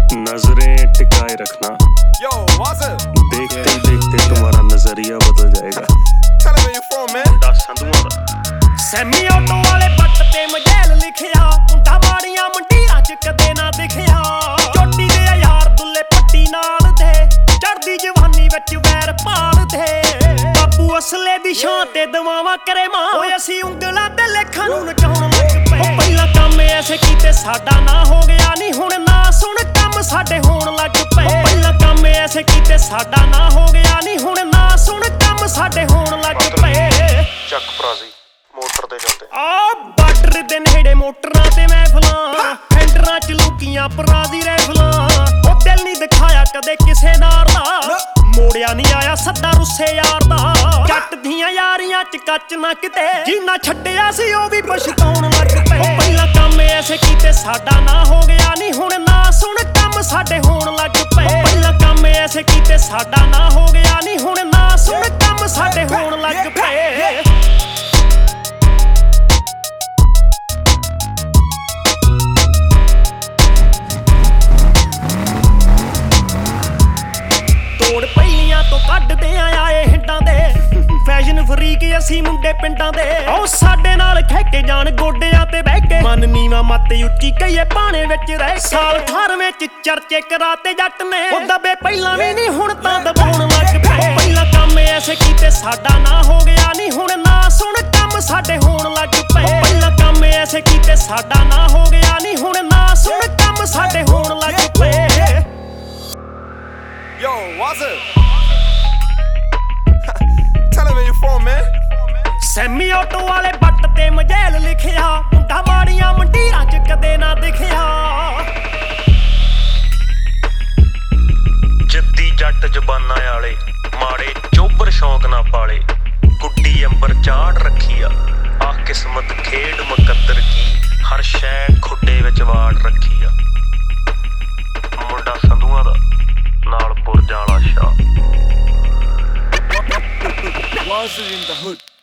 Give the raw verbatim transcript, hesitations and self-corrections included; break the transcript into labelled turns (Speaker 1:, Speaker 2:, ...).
Speaker 1: नजरें टिकाए रखना।
Speaker 2: Yo, what's up?
Speaker 1: देखते ही देखते तुम्हारा नजरिया बदल जाएगा।
Speaker 2: Tell me where you from, man.
Speaker 1: दस संधुआ दा
Speaker 3: ਸੈਮੀ ਆਟੋ ਵਾਲੇ ਪੱਟ ਤੇ ਮਜੈਲ ਲਿਖਿਆ, ਮੁੰਡਾ ਮਾੜੀਆਂ ਮੰਡੀਆਂ ਚ ਕਦੇ ਨਾ ਦਿਖਿਆ। ਚੋਟੀ ਦੇ ਯਾਰ ਦੁੱਲੇ ਪੱਟੀ ਨਾਲ ਦੇ, ਚੜਦੀ ਜਵਾਨੀ ਵਿੱਚ ਵੈਰ ਪਾਲਦੇ। ਬਾਪੂ ਅਸਲੇ ਦੀ ਛਾਂ ਤੇ ਦਵਾਵਾਂ ਕਰੇ ਮਾਂ, ਓਏ ਅਸੀਂ ਉਂਗਲਾਂ ਤੇ ਲੇਖਾਂ ਨੂੰ ਨਚਾਉਣ ਲੱਗ ਪਏ। ਉਹ ਪਹਿਲਾਂ ਕੰਮ ਐਸੇ ਕੀਤੇ ਸਾਡਾ ਨਾ ਹੋ ਗਿਆ ਨਹੀਂ, ਹੁਣ ਨਾ ਸੁਣ ਕੰਮ ਸਾਡੇ ਹੋਣ ਲੱਗ ਪਏ। ਉਹ ਪਹਿਲਾਂ ਕੰਮ ਐਸੇ ਕੀਤੇ ਸਾਡਾ ਨਾ ਹੋ ਗਿਆ ਨਹੀਂ, ਹੁਣ ਨਾ ਸੁਣ ਕੰਮ ਸਾਡੇ ਹੋਣ ਲੱਗ ਪਏ।
Speaker 1: ਚੱਕ ਪ੍ਰਾਜ਼ੀ ਮੋਟਰ ਤੇ ਜਾਂਦੇ
Speaker 3: ਆ ਬਾਰਡਰ ਦੇ ਨੇੜੇ ਮੋਟਰਾਂ ਤੇ ਮਹਿਫਲਾਂ, ਫੈਂਡਰਾਂ ਚ ਲੁਕੀਆਂ ਪਰਾਦੀ ਰੈਫਲਾਂ। ਉਹ ਦਿਲ ਨਹੀਂ ਦਿਖਾਇਆ ਕਦੇ ਕਿਸੇ ਨਾਰ ਦਾ, ਮੋੜਿਆ ਨਹੀਂ ਆਇਆ ਸੱਦਾ ਰੁੱਸੇ ਯਾਰ ਦਾ। ਜੱਟ ਦੀਆਂ ਯਾਰੀਆਂ ਚ ਕੱਚ ਨਾ ਕਿਤੇ, ਜਿੰਨਾ ਛੱਡਿਆ ਸੀ ਉਹ ਵੀ ਪਛਤਾਉਣ ਲੱਗ ਪਏ। ਉਹ ਪਹਿਲਾਂ ਕੰਮ ਐਸੇ ਕੀਤੇ ਸਾਡਾ ਨਾ ਹੋ ਗਿਆ ਨਹੀਂ, ਹੁਣ ਨਾ ਸੁਣ ਕੰਮ ਸਾਡੇ ਹੋਣ ਲੱਗ ਪਏ। ਉਹ ਪਹਿਲਾਂ ਕੰਮ ਐਸੇ ਕੀਤੇ ਸਾਡਾ ਨਾ ਹੋ ਗਿਆ ਨਹੀਂ, ਹੁਣ ਨਾ ਸੁਣ ਕੰਮ ਸਾਡੇ ਹੋਣ ਲੱਗ ਪਏ। ਤੋੜ ਪਹਿਲੀਆਂ ਤੋਂ ਕੱਢਦੇ ਆਏ ਹਿੰਡਾਂ ਦੇ, ਫੈਸ਼ਨ ਫਰੀਕ ਅਸੀਂ ਮੁੰਡੇ ਪਿੰਡਾਂ ਦੇ। ਉਹ ਸਾਡੇ ਨਾਲ ਖੇਕੇ ਜਾਣ ਗੋਡਿਆਂ ਤੇ ਬਹਿ ਕੇ, ਮਨ ਨੀਵਾ ਮੱਤ ਉੱਚੀ ਕਹੀਏ ਪਾਣੇ ਵਿੱਚ ਰਹਿ। ਸਾਲ ਅਠਾਰਵੇਂ ਚ ਚਰਚੇ ਕਰਾਤੇ ਜੱਟ ਨੇ, ਉਹ ਦਬੇ ਪਹਿਲਾਂ ਵੀ ਨਹੀਂ ਹੁਣ ਤਾਂ ਦਬਾਉਣ ਲੱਗ ਪਏ। ਪਹਿਲਾਂ ਕੰਮ ਐਸੇ ਕੀਤੇ ਸਾਡਾ ਨਾ ਹੋ ਗਿਆ ਨਹੀਂ, ਹੁਣ ਨਾ ਸੁਣ ਕੰਮ ਸਾਡੇ ਹੋਣ ਲੱਗ ਪਏ। ਪਹਿਲਾਂ ਕੰਮ ਐਸੇ ਕੀਤੇ ਸਾਡਾ ਨਾ ਹੋ ਗਿਆ ਨਹੀਂ, ਹੁਣ ਨਾ ਸੁਣ ਕੰਮ ਸਾਡੇ ਹੋਣ ਲੱਗ ਪਏ।
Speaker 2: Yo, what's up? Tell me where you from, man.
Speaker 3: Sammy auto ਵਾਲੇ ਪੱਟ ਤੇ ਮਜੈਲ ਲਿਖਿਆ, ਮੁੰਡਾ ਮਾੜੀਆਂ ਮੰਡੀਆਂ ਚ ਕਦੇ ਨਾ ਦਿਖਿਆ।
Speaker 1: ਜੱਦੀ ਜੱਟ ਜ਼ਬਾਨਾਂ ਵਾਲੇ, ਮਾੜੇ ਚੋਬਰ ਸ਼ੌਂਕ ਨਾ ਪਾਲੇ। ਗੁੱਡੀ ਅੰਬਰ ਚਾੜ ਰੱਖੀ ਆ, ਆ ਕਿਸਮਤ ਖੇਡ ਮੁਕੱਦਰ ਕੀ, ਹਰ ਸ਼ੈ ਖੁੱਡੇ ਵਿੱਚ ਵਾੜ ਰੱਖੀ ਆ। ਮੁੰਡਾ ਸੰਧੂਆਂ ਦਾ ਨਾਲ ਪੁਰਜਾਂ ਵਾਲਾ ਸ਼ਾਹ।
Speaker 2: What's it in the hood?